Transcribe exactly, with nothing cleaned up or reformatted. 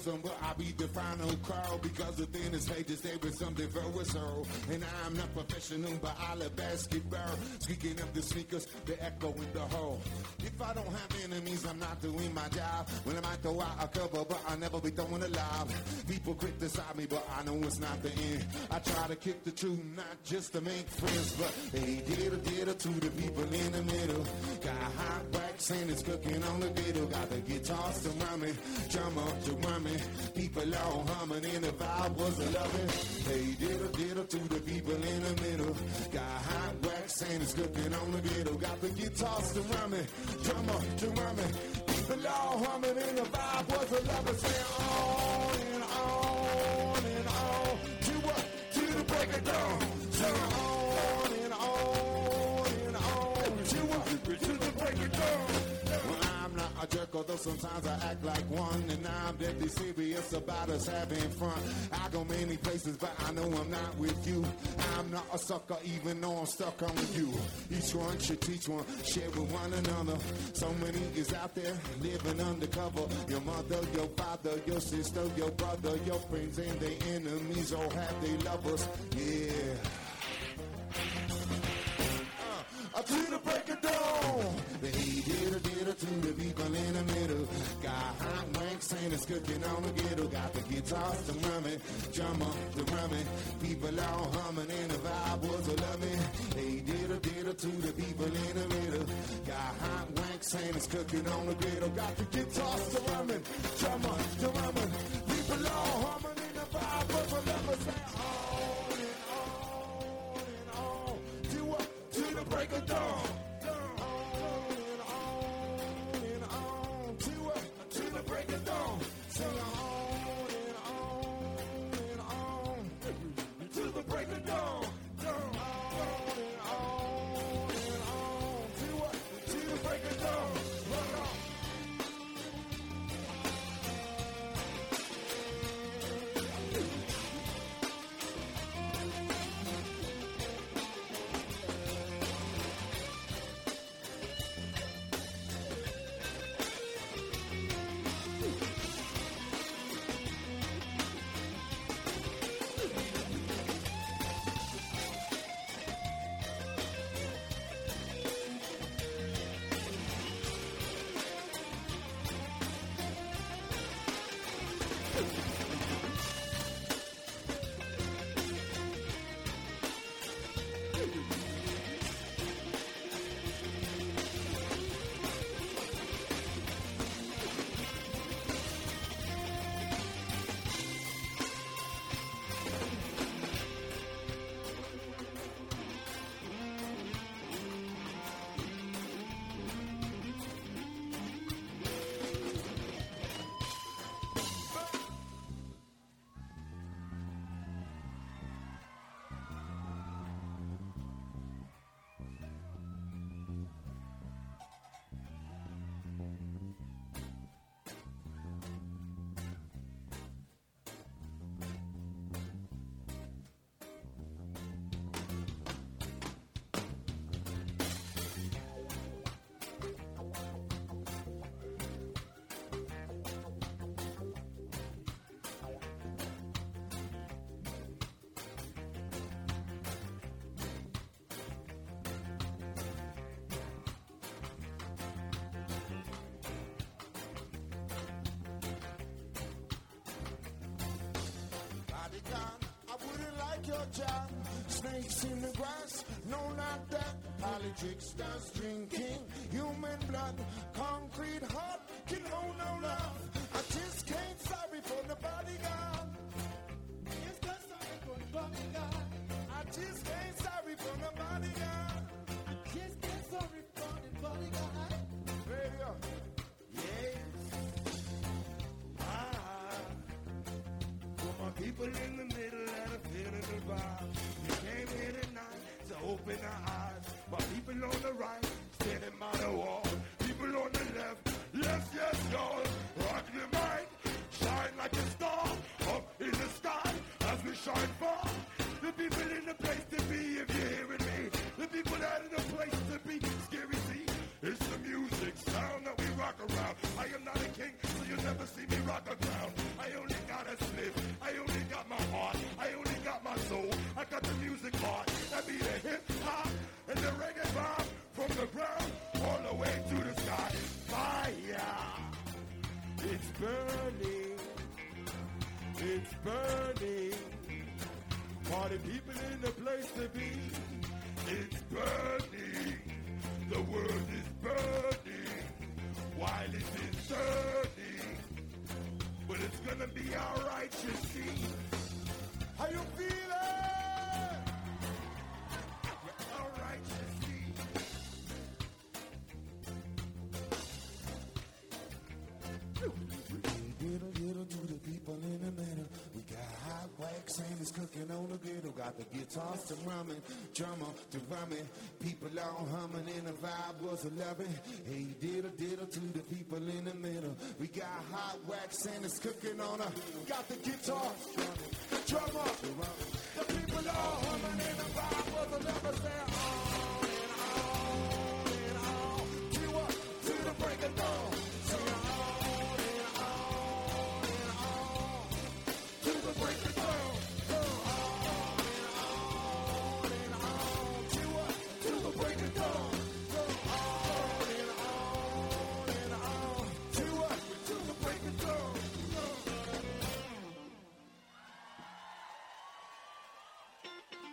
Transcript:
bosom, but I be the final call because within his pages there is something for us all. And I'm not professional, but I love basketball. Speaking of the sneakers, the echo in the hall. If I don't have enemies, I'm not doing my job. Well, I might throw out a cover, but I'll never be throwing a lob. People criticize me, but I know it's not the end. I try to kick the truth, not just to make friends, but hey, diddle diddle to the people in the middle. Got hot wax and it's cooking on the diddle. Got the guitars to rhyming, drum up to rhyming. People all humming and the vibe was a loving. Hey, diddle diddle to the people in the middle. Got hot wax and it's cooking on the diddle. Got the guitars to rhyming, drum up to rhyming. People all humming and the vibe was a loving. Saying on and on and on to what? To the break of dawn. Saying on and on and on to what? To the break of dawn. Well, I'm not a jerk, although sometimes I act like one. And I'm deadly serious about us having fun. I go many places, but I know I'm not with you. I'm not a sucker, even though I'm stuck on you. Each one should teach one, share with one another. So many is out there living undercover. Your mother, your father, your sister, your brother, your friends and their enemies all have their lovers. Yeah. Uh, to the break of dawn. The diddle diddle to the people in the middle. Got hot wanks and it's cooking on the ghetto. Got the guitars to rumming, drum up to rumming. People all humming and the vibe was a loving. Hey, diddle diddle to the people in the middle. Got hot wanks and it's cooking on the ghetto. Got the guitars to rumming, drum up to rumming. People all humming and the vibe was a loving. Say on and on and on to what? To the break of dawn. Job. Snakes in the grass, no, not that. Politics does drinking, human blood, concrete heart can hold no love. I just can't sorry for the bodyguard. Just can't sorry for the bodyguard. I just can't sorry for the bodyguard. I just can't sorry for the bodyguard. Hey, yes. Ah, for my people in the middle that are feeling the vibe. You came here tonight to open our eyes. My people on the right, standing by the wall. People on the left, yes, yes, y'all. Rock your mind, shine like a star up in the sky as we shine far. The people in the place to be, if you're hearing me. The people that in the place to be, scary see. It's the music sound that we rock around. I am not a king, so you'll never see me rock a crown. I am the reggae bomb from the ground all the way to the sky. Fire! It's burning. It's burning. Party people in the place to be. It's burning. The world is burning. While it is burning. But it's gonna be alright, you see. How you feeling? We're alright, you see. Little, little to the people in the middle. We got hot wax and it's cooking on the griddle. Got the guitars to rumming, drummer to rumming. People all humming and the vibe was a loving. Hey, diddle, diddle to the people in the middle. We got hot wax and it's cooking on a. Got the guitar, the drummer, the people all humming and the vibe was a loving.